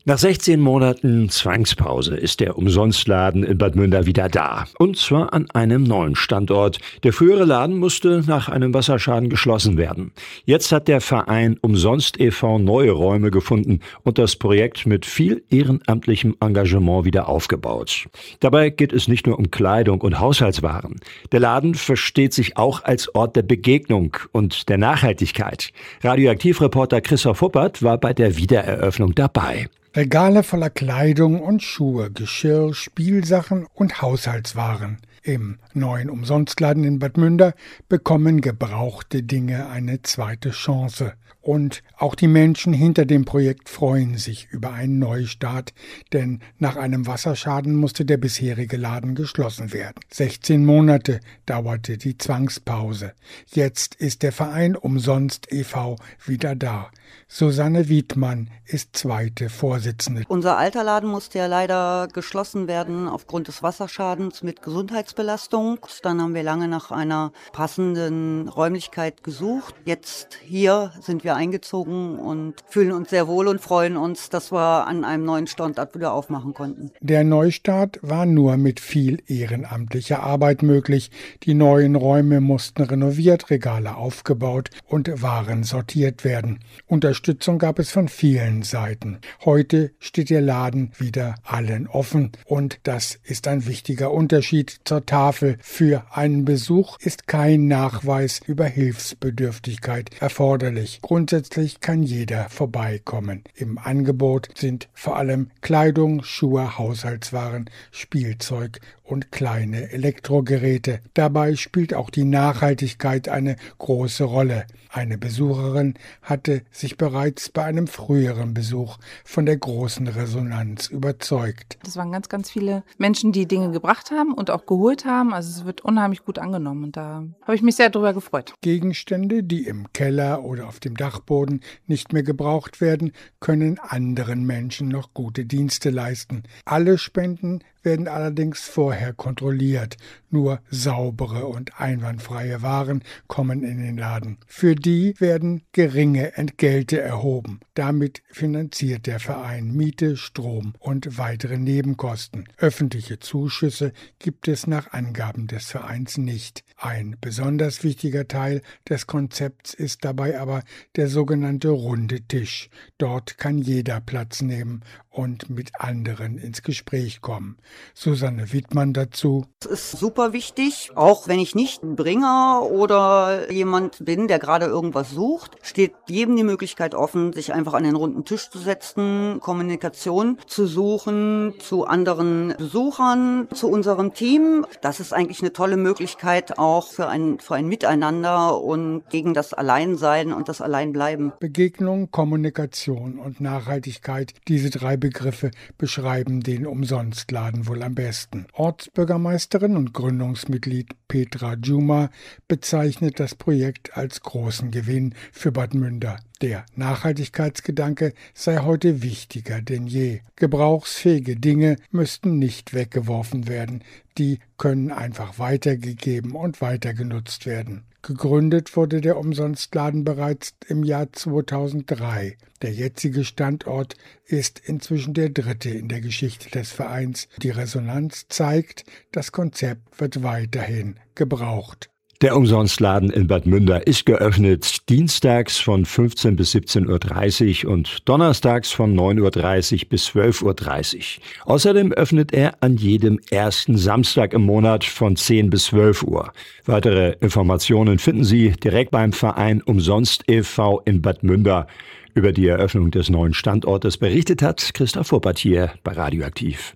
Nach 16 Monaten Zwangspause ist der Umsonstladen in Bad Münder wieder da. Und zwar an einem neuen Standort. Der frühere Laden musste nach einem Wasserschaden geschlossen werden. Jetzt hat der Verein Umsonst e.V. neue Räume gefunden und das Projekt mit viel ehrenamtlichem Engagement wieder aufgebaut. Dabei geht es nicht nur um Kleidung und Haushaltswaren. Der Laden versteht sich auch als Ort der Begegnung und der Nachhaltigkeit. Radioaktivreporter Christoph Huppert war bei der Wiedereröffnung dabei. Regale voller Kleidung und Schuhe, Geschirr, Spielsachen und Haushaltswaren. Im neuen Umsonstladen in Bad Münder bekommen gebrauchte Dinge eine zweite Chance. Und auch die Menschen hinter dem Projekt freuen sich über einen Neustart, denn nach einem Wasserschaden musste der bisherige Laden geschlossen werden. 16 Monate dauerte die Zwangspause. Jetzt ist der Verein Umsonst e.V. wieder da. Susanne Wiedmann ist zweite Vorsitzende. Unser alter Laden musste ja leider geschlossen werden aufgrund des Wasserschadens mit Gesundheitsbelastung. Dann haben wir lange nach einer passenden Räumlichkeit gesucht. Jetzt hier sind wir eingezogen und fühlen uns sehr wohl und freuen uns, dass wir an einem neuen Standort wieder aufmachen konnten. Der Neustart war nur mit viel ehrenamtlicher Arbeit möglich. Die neuen Räume mussten renoviert, Regale aufgebaut und Waren sortiert werden. Unterstützung gab es von vielen Seiten. Heute steht der Laden wieder allen offen und das ist ein wichtiger Unterschied zur Tafel. Für einen Besuch ist kein Nachweis über Hilfsbedürftigkeit erforderlich. Grundsätzlich kann jeder vorbeikommen. Im Angebot sind vor allem Kleidung, Schuhe, Haushaltswaren, Spielzeug und kleine Elektrogeräte. Dabei spielt auch die Nachhaltigkeit eine große Rolle. Eine Besucherin hatte sich bereits bei einem früheren Besuch von der großen Resonanz überzeugt. Das waren ganz, ganz viele Menschen, die Dinge gebracht haben und auch geholt haben. Also es wird unheimlich gut angenommen und da habe ich mich sehr drüber gefreut. Gegenstände, die im Keller oder auf dem Dachboden nicht mehr gebraucht werden, können anderen Menschen noch gute Dienste leisten. Alle Spenden werden allerdings vorher kontrolliert. Nur saubere und einwandfreie Waren kommen in den Laden. Für die werden geringe Entgelte erhoben. Damit finanziert der Verein Miete, Strom und weitere Nebenkosten. Öffentliche Zuschüsse gibt es nach Angaben des Vereins nicht. Ein besonders wichtiger Teil des Konzepts ist dabei aber der sogenannte runde Tisch. Dort kann jeder Platz nehmen und mit anderen ins Gespräch kommen. Susanne Wiedmann dazu. Es ist super wichtig, auch wenn ich nicht ein Bringer oder jemand bin, der gerade irgendwas sucht, steht jedem die Möglichkeit offen, sich einfach an den runden Tisch zu setzen, Kommunikation zu suchen zu anderen Besuchern, zu unserem Team. Das ist eigentlich eine tolle Möglichkeit auch für ein Miteinander und gegen das Alleinsein und das Alleinbleiben. Begegnung, Kommunikation und Nachhaltigkeit, diese drei Begriffe beschreiben den Umsonstladen wohl am besten. Ortsbürgermeisterin und Gründungsmitglied Petra Djuma bezeichnet das Projekt als großen Gewinn für Bad Münder. Der Nachhaltigkeitsgedanke sei heute wichtiger denn je. Gebrauchsfähige Dinge müssten nicht weggeworfen werden. Die können einfach weitergegeben und weitergenutzt werden. Gegründet wurde der Umsonstladen bereits im Jahr 2003. Der jetzige Standort ist inzwischen der dritte in der Geschichte des Vereins. Die Resonanz zeigt, das Konzept wird weiterhin gebraucht. Der Umsonstladen in Bad Münder ist geöffnet dienstags von 15 bis 17.30 Uhr und donnerstags von 9.30 Uhr bis 12.30 Uhr. Außerdem öffnet er an jedem ersten Samstag im Monat von 10 bis 12 Uhr. Weitere Informationen finden Sie direkt beim Verein Umsonst e.V. in Bad Münder. Über die Eröffnung des neuen Standortes berichtet hat Christoph Huppert hier bei Radioaktiv.